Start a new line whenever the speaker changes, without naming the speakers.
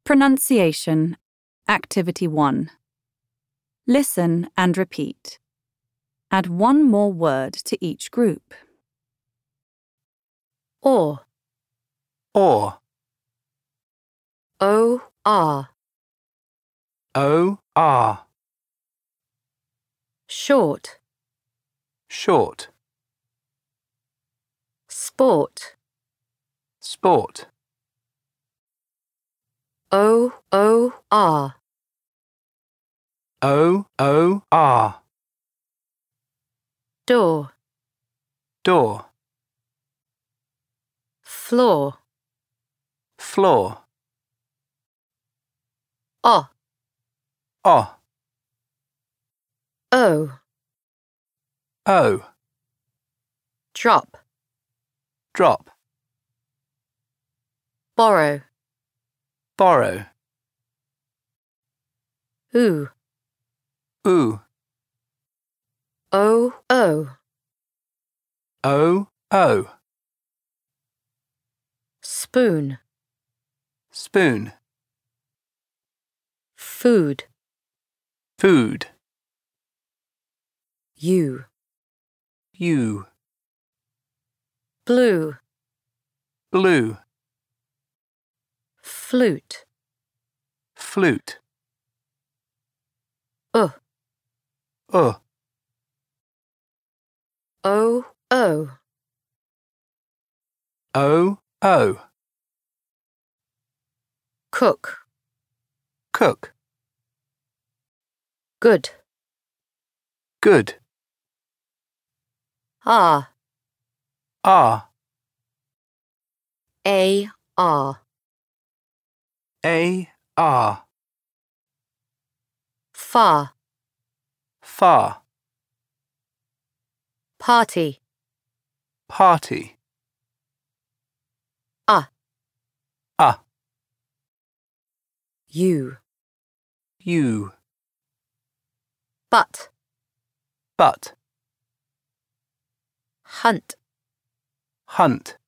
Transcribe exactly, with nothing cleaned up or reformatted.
Pronunciation. Activity one. Listen and repeat. Add one more word to each group. Or.
Or.
O R.
O R.
Short.
Short.
Sport.
Sport.
O O R.
O O R.
Door.
Door.
Floor.
Floor.
O.
O.
O.
O.
Drop.
Drop.
Borrow.
Borrow.
Oo.
Oo.
O O.
O O.
Spoon.
Spoon.
Food.
Food.
U.
U.
Blue.
Blue.
Flute.
Flute.
Uh.
Uh.
O O.
O O.
Cook.
Cook.
Good.
Good.
R.
R.
A R.
A R.
Far.
Far.
Party.
Party.
Ah.
Ah.
U.
U.
But.
But.
Hunt.
Hunt.